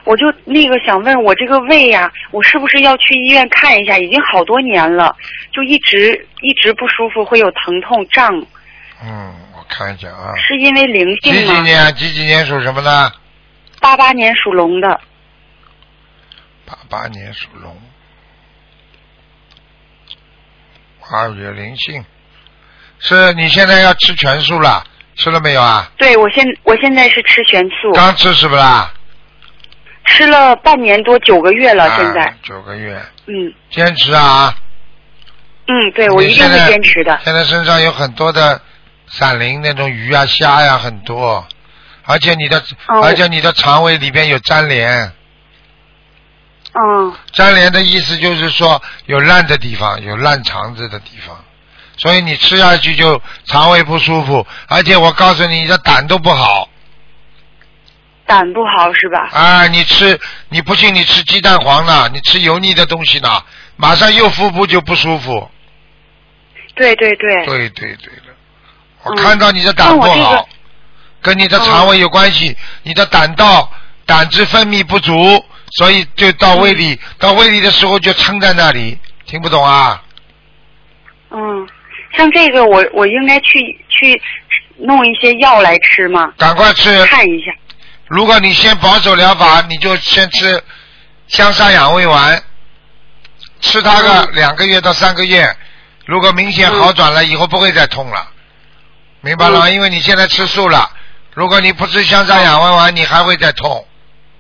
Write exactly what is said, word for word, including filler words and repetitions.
我就那个想问我这个胃呀、我是不是要去医院看一下？已经好多年了，就一直一直不舒服，会有疼痛胀。 嗯，我看一下啊。 是因为灵性吗？ 几几年？几几年属什么的？ 八八年属龙的。 八八年属龙。啊，有灵性。是你现在要吃全素了，吃了没有啊？ 对，我现我现在是吃全素。 刚吃是不是啦？ 吃了半年多，九个月了， 啊、 现在。 九个月。 嗯。 坚持啊。 嗯，对，我一定会坚持的。 现在身上有很多的闪灵，那种鱼啊、虾呀、很多，而且你的、哦、而且你的肠胃里边有粘连。 嗯。 粘连的意思就是说有烂的地方，有烂肠子的地方，所以你吃下去就肠胃不舒服，而且我告诉你，你的胆都不好。 胆不好是吧？ 啊，你吃，你不信你吃鸡蛋黄呢，你吃油腻的东西呢，马上右腹部就不舒服。 对对对。 对对对的，我看到你的胆不好， 嗯这个、 跟你的肠胃有关系，嗯、你的胆道胆汁分泌不足，所以就到胃里，嗯、到胃里的时候就撑在那里，听不懂啊？ 嗯，像这个我我应该去去弄一些药来吃吗？ 赶快吃， 看一下。 如果你先保守疗法，你就先吃香砂养胃丸，吃它个两个月到三个月，如果明显好转了，以后不会再痛了，明白了吗？因为你现在吃素了，如果你不吃香砂养胃丸，你还会再痛。